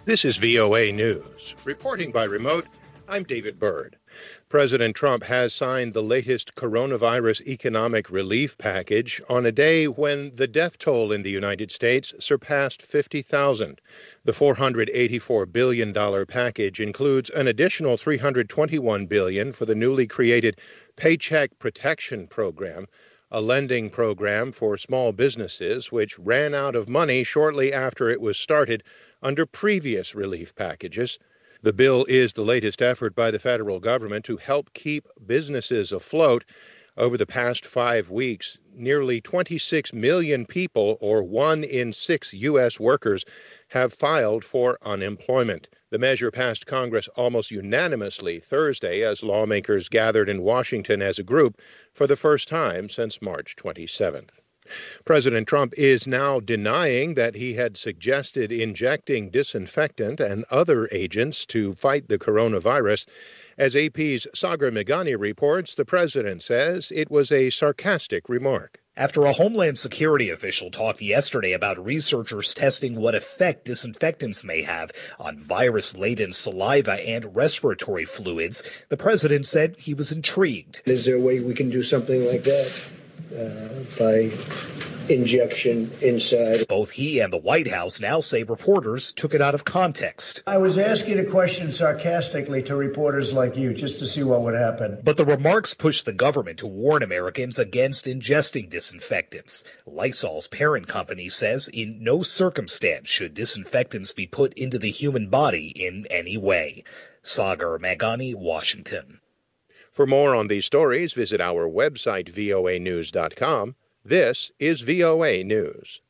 This is VOA News. Reporting by remote, I'm David Byrd. President Trump has signed the latest coronavirus economic relief package on a day when the death toll in the United States surpassed 50,000. The $484 billion package includes an additional $321 billion for the newly created Paycheck Protection Program, a lending program for small businesses which ran out of money shortly after it was started under previous relief packages. The bill is the latest effort by the federal government to help keep businesses afloat. Over the past 5 weeks, nearly 26 million people, or 1 in 6 U.S. workers, have filed for unemployment. The measure passed Congress almost unanimously Thursday as lawmakers gathered in Washington as a group for the first time since March 27th. President Trump is now denying that he had suggested injecting disinfectant and other agents to fight the coronavirus. As AP's Sagar Meghani reports, the president says it was a sarcastic remark. After a Homeland Security official talked yesterday about researchers testing what effect disinfectants may have on virus-laden saliva and respiratory fluids, the president said he was intrigued. Is there a way we can do something like that? By injection inside. Both he and the White House now say reporters took it out of context. I was asking a question sarcastically to reporters like you just to see what would happen. But the remarks pushed the government to warn Americans against ingesting disinfectants. Lysol's parent company says in no circumstance should disinfectants be put into the human body in any way. Sagar Meghani, Washington. For more on these stories, visit our website, voanews.com. This is VOA News.